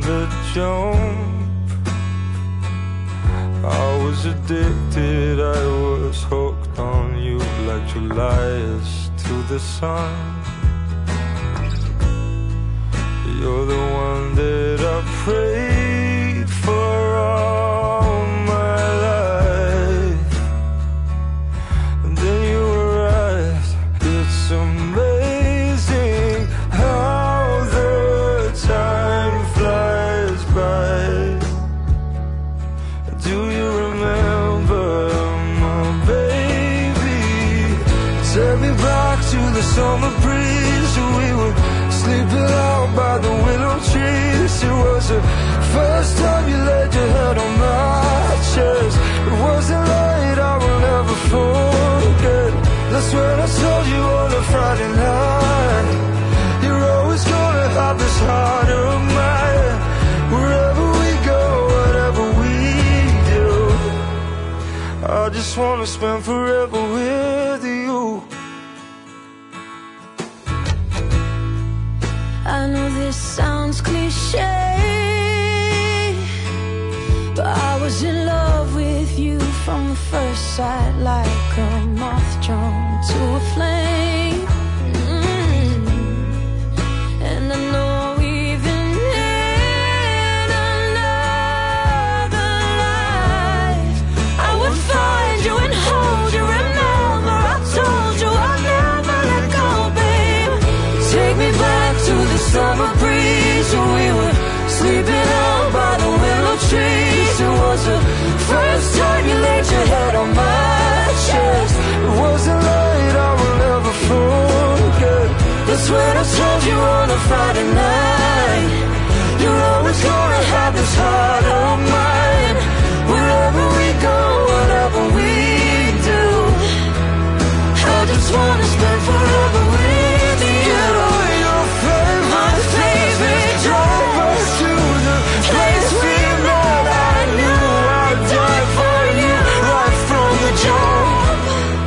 the jump. I was addicted, I was hooked on you like July is to the sun. You're the one that I prayed for all my life, and then you arrived. It's amazing how the time flies by. Do you remember, my baby? Take me back to the summer breeze. We were sleeping out by the willow trees. It was the first time you laid your head on my chest. It wasn't light, I will never forget. That's when I told you on a Friday night, you're always gonna have this heart of mine. Wherever we go, whatever we do, I just wanna spend forever with you. I know this sounds cliche, but I was in love with you from the first sight, like a moth drawn to a flame. And I know even in another life I would find you and hold you. Remember, I told you I'd never let go, babe. Take me back to the summer breeze when we were sleeping out by the willow trees. It was the first time you laid your head on my chest. It wasn't light, I will never forget. That's when I told you on a Friday night, you're always gonna have this heart of mine. Wherever we go, whatever we do, I just wanna spend forever with you. Get on your My favorite drive us to the place we met. I knew I'd die for you right from the jump.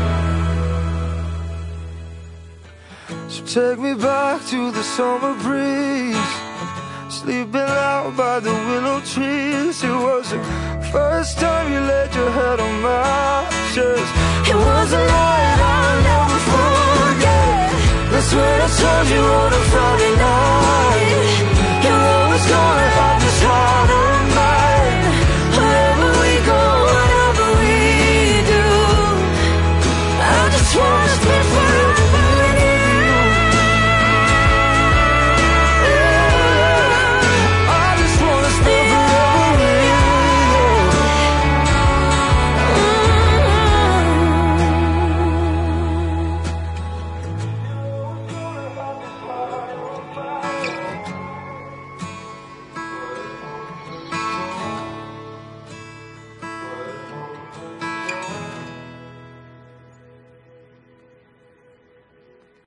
So take me back to the summer breeze, sleeping out by the willow trees. It was the first time you laid your head on my chest. It was a night I'll never forget. That's when I told you on a Friday